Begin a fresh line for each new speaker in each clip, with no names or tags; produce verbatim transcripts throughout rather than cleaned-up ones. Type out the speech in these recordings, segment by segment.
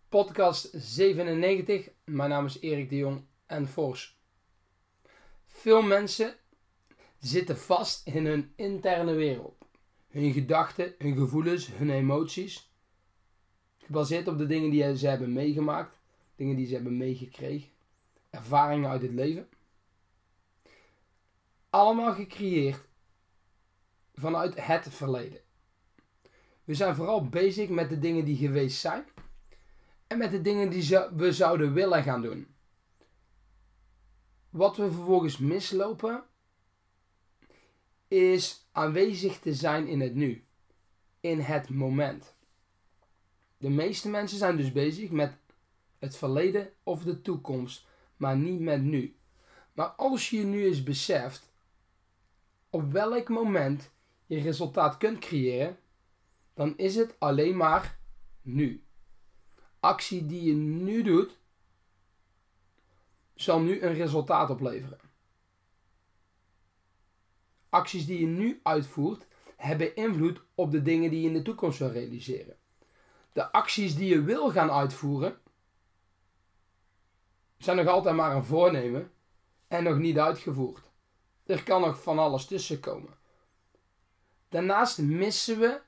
Podcast zevenennegentig. Mijn naam is Erik de Jong en Fors. Veel mensen zitten vast in hun interne wereld. Hun gedachten, hun gevoelens, hun emoties. Gebaseerd op de dingen die ze hebben meegemaakt. Dingen die ze hebben meegekregen. Ervaringen uit het leven. Allemaal gecreëerd vanuit het verleden. We zijn vooral bezig met de dingen die geweest zijn. En met de dingen die we zouden willen gaan doen. Wat we vervolgens mislopen, is aanwezig te zijn in het nu. In het moment. De meeste mensen zijn dus bezig met het verleden of de toekomst, maar niet met nu. Maar als je nu eens beseft op welk moment je resultaat kunt creëren, dan is het alleen maar nu. Actie die je nu doet, zal nu een resultaat opleveren. Acties die je nu uitvoert, hebben invloed op de dingen die je in de toekomst wil realiseren. De acties die je wil gaan uitvoeren, zijn nog altijd maar een voornemen en nog niet uitgevoerd. Er kan nog van alles tussen komen. Daarnaast missen we,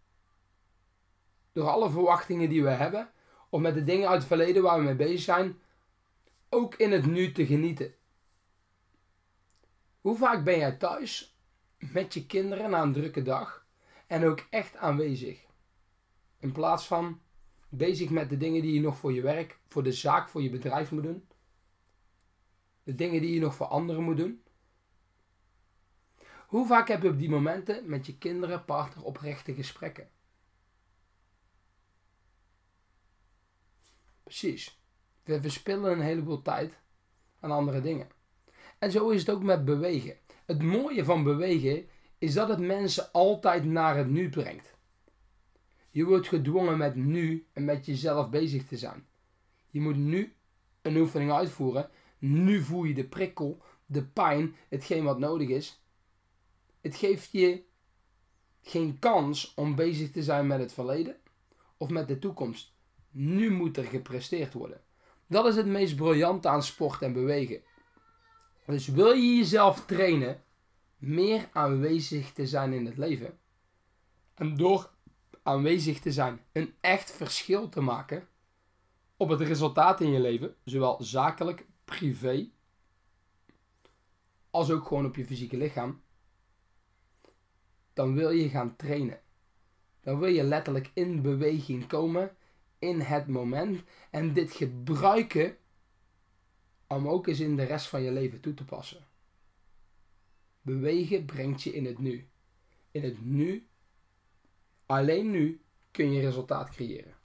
door alle verwachtingen die we hebben, of met de dingen uit het verleden waar we mee bezig zijn, ook in het nu te genieten. Hoe vaak ben jij thuis met je kinderen na een drukke dag en ook echt aanwezig? In plaats van bezig met de dingen die je nog voor je werk, voor de zaak, voor je bedrijf moet doen. De dingen die je nog voor anderen moet doen. Hoe vaak heb je op die momenten met je kinderen, partner oprechte gesprekken? Precies. We verspillen een heleboel tijd aan andere dingen. En zo is het ook met bewegen. Het mooie van bewegen is dat het mensen altijd naar het nu brengt. Je wordt gedwongen met nu en met jezelf bezig te zijn. Je moet nu een oefening uitvoeren. Nu voel je de prikkel, de pijn, hetgeen wat nodig is. Het geeft je geen kans om bezig te zijn met het verleden of met de toekomst. Nu moet er gepresteerd worden. Dat is het meest briljante aan sport en bewegen. Dus wil je jezelf trainen meer aanwezig te zijn in het leven. En door aanwezig te zijn een echt verschil te maken op het resultaat in je leven. Zowel zakelijk, privé, als ook gewoon op je fysieke lichaam. Dan wil je gaan trainen. Dan wil je letterlijk in beweging komen in het moment. En dit gebruiken om ook eens in de rest van je leven toe te passen. Bewegen brengt je in het nu. In het nu, alleen nu, kun je resultaat creëren.